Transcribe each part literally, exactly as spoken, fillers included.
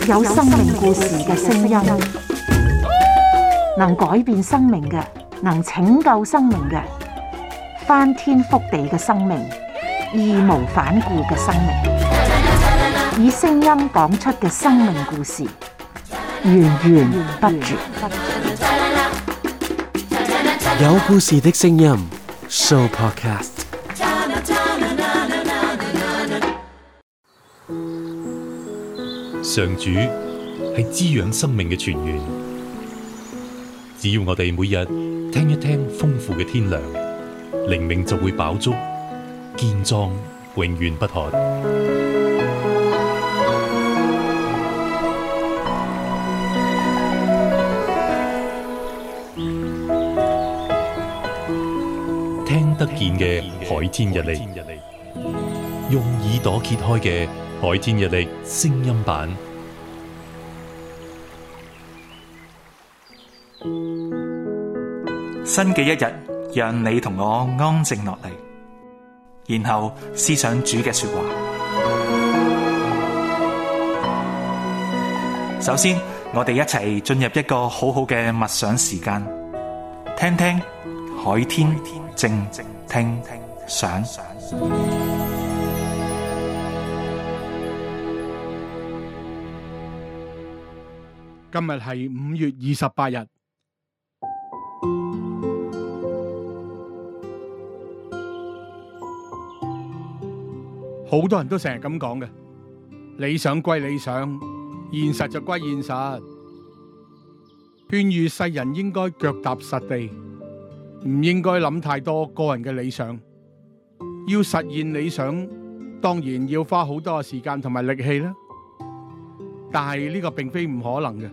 有生命故事嘅聲音，能改變生命嘅，能拯救生命嘅，翻天覆地嘅生命，義無反顧嘅生命，以聲音講出嘅生命故事，源源不絕。 有故事的聲音 Show Podcast。 上主係滋養生命嘅泉源，只要我哋每日聽一聽豐富嘅天糧，靈命就會飽足、健壯、永遠不渴。聽得見嘅海天日曆，用耳朵揭開嘅海天日曆聲音版， 新嘅一日，讓你同我安靜落嚟，然後思想主嘅說話。首先，我哋一齊進入一個好好嘅默想時間，聽聽海天靜聽想。 今日係五月二十八日。好多人都成日咁講嘅，理想歸理想，現實就歸現實。勸喻世人應該腳踏實地，唔應該諗太多個人嘅理想。要實現理想，當然要花好多嘅時間同埋力氣啦。但係呢個並非唔可能嘅。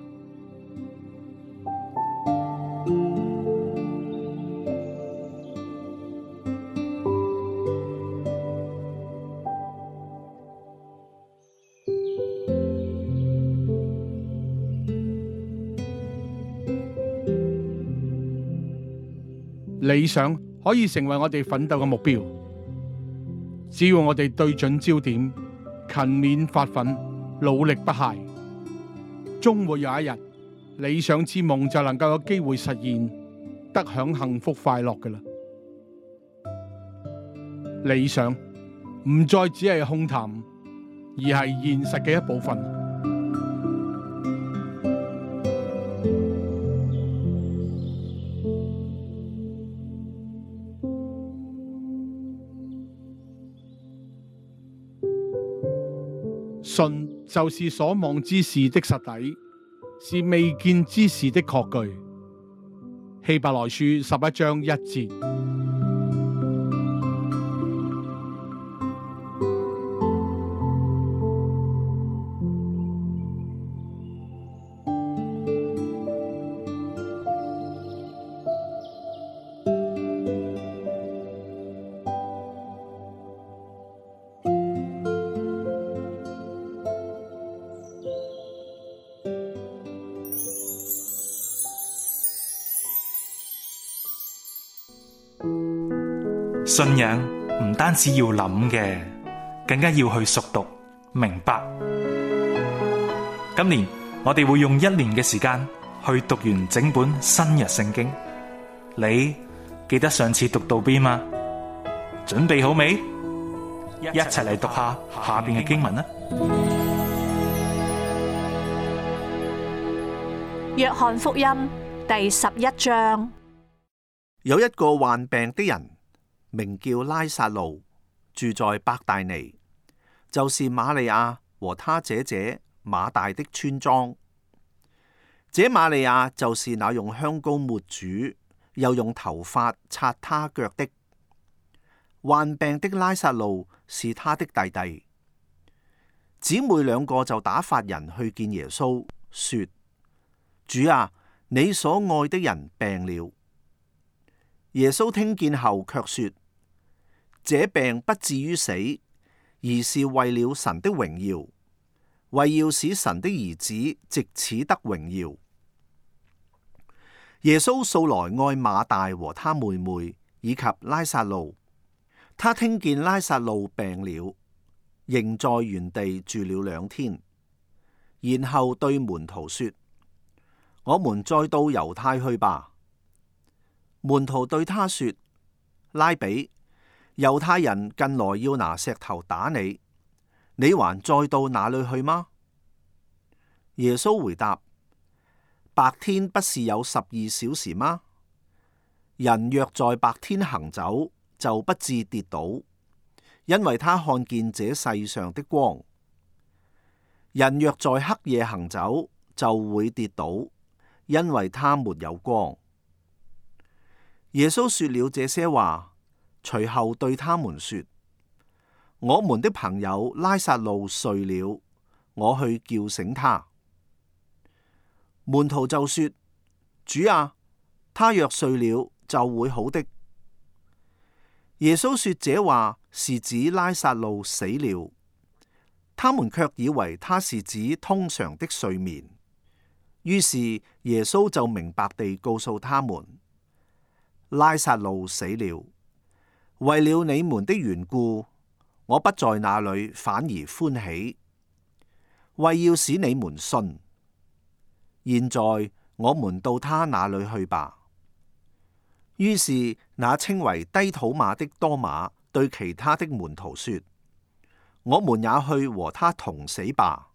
理想可以成為我哋奮鬥嘅目標，只要我哋對準焦點，勤勉發奮，努力不懈，終會有一日，理想之夢就能夠有機會實現，得享幸福快樂㗎喇。理想唔再只係空談，而係現實嘅一部分。信就是所望之事的實底，是未見之事的確據。希伯來書十一章一節。 信仰唔單止要諗嘅，更加要去熟讀明白。今年我哋會用一年嘅時間去讀完整本新約聖經。你記得上次讀到邊嗎？準備好未？一齊嚟讀下下邊嘅經文啦。 約翰福音第十一章。 有一個患病的人，名叫拉撒路，住在伯大尼，就是瑪利亞和他姐姐馬大的村莊。這瑪利亞就是那用香膏抹主，又用頭髮擦他腳的。患病的拉撒路是他的弟弟。姊妹兩個就打發人去見耶穌，說：主啊，你所愛的人病了。耶穌聽見後卻說：這病不至於死，而是為了神的榮耀，為要使神的兒子藉此得榮耀。耶穌素來愛馬大和他妹妹以及拉撒路，他聽見拉撒路病了，仍在原地住了兩天。 然後對門徒說：我們再到猶太去吧。門徒對他說：拉比，猶太人近來要拿石頭打你，你還再到那裏去嗎？耶穌回答：白天不是有十二小時嗎？人若在白天行走，就不致跌倒，因為他看見這世上的光。人若在黑夜行走，就會跌倒，因為他沒有光。耶穌說了這些話，隨後對他們說：我們的朋友拉撒路睡了，我去叫醒他。門徒就說：主啊，他若睡了，就會好的。耶穌說這話是指拉撒路死了，他們卻以為他是指通常的睡眠。於是耶穌就明白地告訴他們：拉撒路死了，為了你們的緣故，我不在那裏，反而歡喜，為要使你們信。現在我們到他那裏去吧。於是那稱為低土馬的多馬對其他的門徒說：我們也去和他同死吧。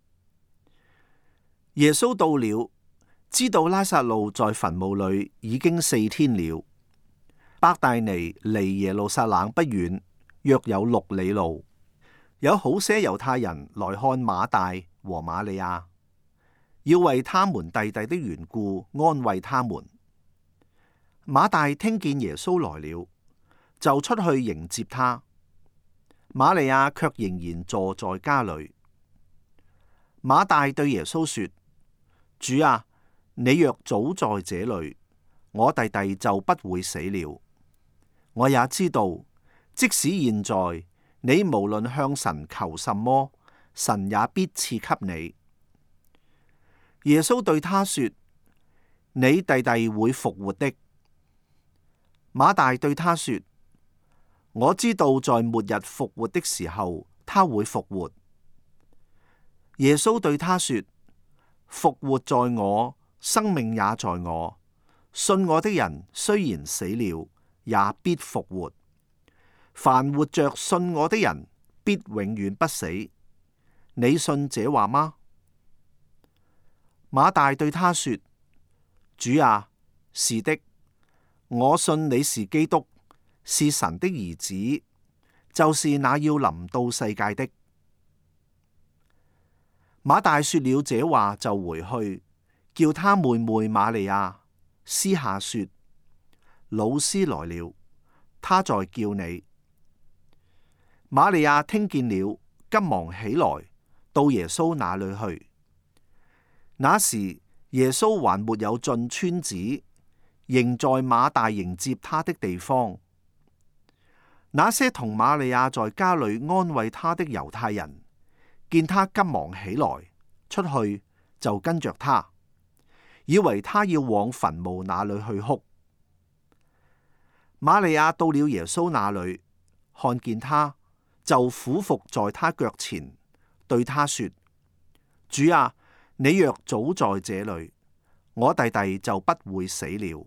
耶穌到了，知道拉撒路在墳墓裏已經四天了。伯大尼離耶路撒冷不遠，約有六里路。有好些猶太人來看馬大和馬利亞，要為他們弟弟的緣故安慰他們。馬大聽見耶穌來了，就出去迎接他。馬利亞卻仍然坐在家裏。馬大對耶穌說：主啊，你若早在這裏，我弟弟就不會死了。我也知道，即使現在你無論向神求什麼，神也必賜給你。耶穌對他說：你弟弟會復活的。馬大對他說：我知道在末日復活的時候，他會復活。耶穌對他說：復活在我，生命也在我。信我的人雖然死了，也必復活。凡活着信我的人，必永遠不死。你信這話嗎？馬大對他說：主啊，是的。我信你是基督，是神的兒子，就是那要臨到世界的。馬大說了這話就回去，叫他妹妹瑪利亞，私下說：老師來了，他在叫你。瑪利亞聽見了，急忙起來，到耶穌那裏去。那時耶穌還沒有進村子，仍在馬大迎接他的地方。那些同瑪利亞在家裏安慰他的猶太人，見他急忙起來出去，就跟着他，以為他要往墳墓那裏去哭。瑪利亞到了耶穌那裏，看見他，就俯伏在他腳前，對他說：主啊，你若早在這裏，我弟弟就不會死了。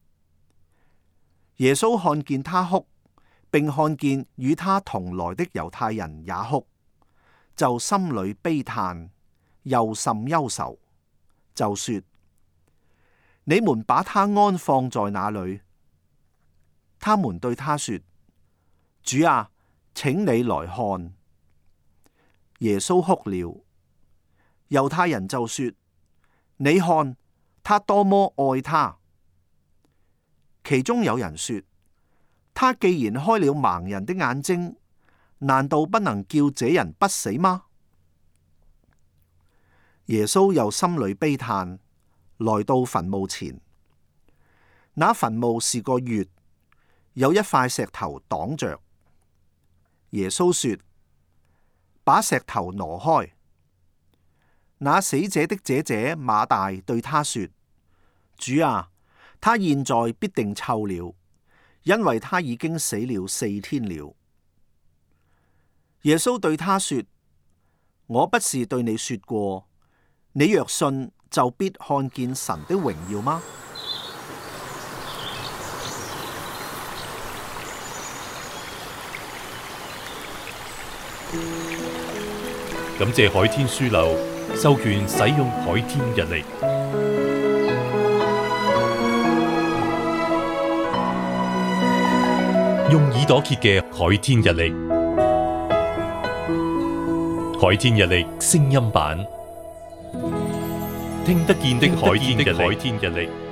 耶穌看見他哭，並看見與他同來的猶太人也哭，就心裏悲嘆，又甚憂愁，就說：你們把他安放在哪裏？他們對他說：主啊，請你來看。耶穌哭了。猶太人就說：你看他多麼愛他。其中有人說：他既然開了盲人的眼睛，難道不能叫這人不死嗎？耶穌又心裏悲嘆，來到墳墓前。那墳墓是個穴，有一塊石頭擋着。耶穌說：把石頭挪開。那死者的姐姐馬大對他說：主啊，他現在必定臭了，因為他已經死了四天了。耶穌對他說：我不是對你說過， 你若信，就必看見神的榮耀嗎？ 感謝海天書樓授權使用海天日曆，用耳朵揭嘅海天日曆，海天日曆聲音版，聽得見的海天日曆。